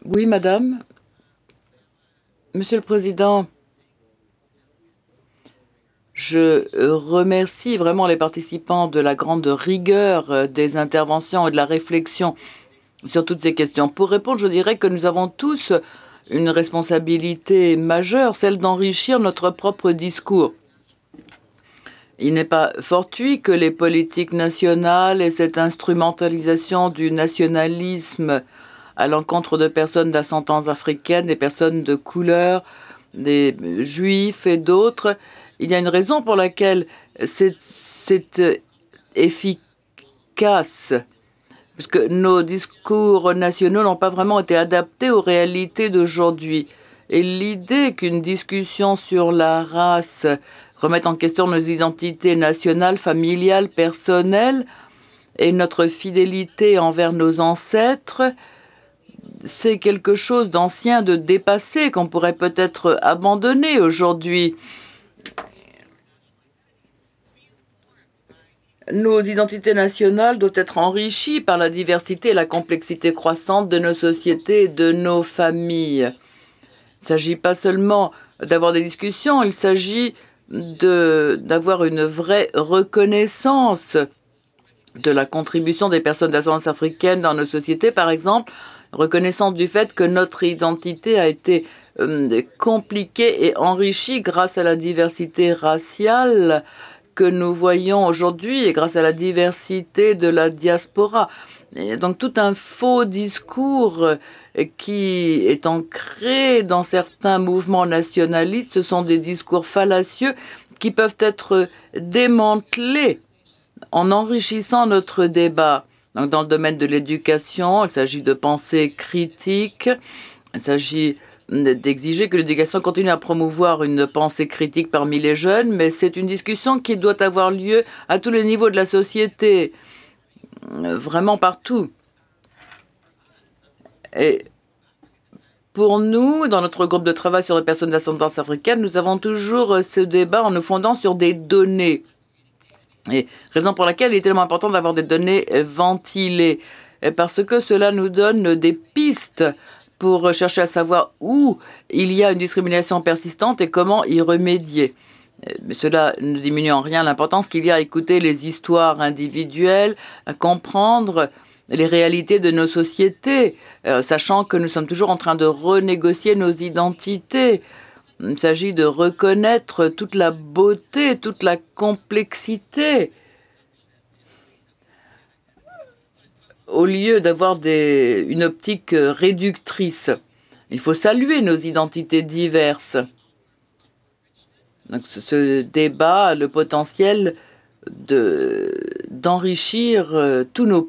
Oui, madame. Monsieur le Président, je remercie vraiment les participants de la grande rigueur des interventions et de la réflexion sur toutes ces questions. Pour répondre, je dirais que nous avons tous une responsabilité majeure, celle d'enrichir notre propre discours. Il n'est pas fortuit que les politiques nationales et cette instrumentalisation du nationalisme à l'encontre de personnes d'ascendance africaine, des personnes de couleur, des juifs et d'autres. Il y a une raison pour laquelle c'est efficace, puisque nos discours nationaux n'ont pas vraiment été adaptés aux réalités d'aujourd'hui. Et l'idée qu'une discussion sur la race remette en question nos identités nationales, familiales, personnelles et notre fidélité envers nos ancêtres, c'est quelque chose d'ancien, de dépassé, qu'on pourrait peut-être abandonner aujourd'hui. Nos identités nationales doivent être enrichies par la diversité et la complexité croissante de nos sociétés et de nos familles. Il ne s'agit pas seulement d'avoir des discussions, il s'agit d'avoir une vraie reconnaissance de la contribution des personnes d'ascendance africaine dans nos sociétés, par exemple, reconnaissance du fait que notre identité a été compliquée et enrichie grâce à la diversité raciale que nous voyons aujourd'hui et grâce à la diversité de la diaspora. Et donc tout un faux discours qui est ancré dans certains mouvements nationalistes, ce sont des discours fallacieux qui peuvent être démantelés en enrichissant notre débat. Donc, dans le domaine de l'éducation, il s'agit de pensée critique, il s'agit d'exiger que l'éducation continue à promouvoir une pensée critique parmi les jeunes, mais c'est une discussion qui doit avoir lieu à tous les niveaux de la société, vraiment partout. Et pour nous, dans notre groupe de travail sur les personnes d'ascendance africaine, nous avons toujours ce débat en nous fondant sur des données. Et raison pour laquelle il est tellement important d'avoir des données ventilées, parce que cela nous donne des pistes pour chercher à savoir où il y a une discrimination persistante et comment y remédier. Mais cela ne diminue en rien l'importance qu'il y a à écouter les histoires individuelles, à comprendre les réalités de nos sociétés, sachant que nous sommes toujours en train de renégocier nos identités. Il s'agit de reconnaître toute la beauté, toute la complexité, au lieu d'avoir une optique réductrice. Il faut saluer nos identités diverses. Donc, ce débat a le potentiel d'enrichir tous nos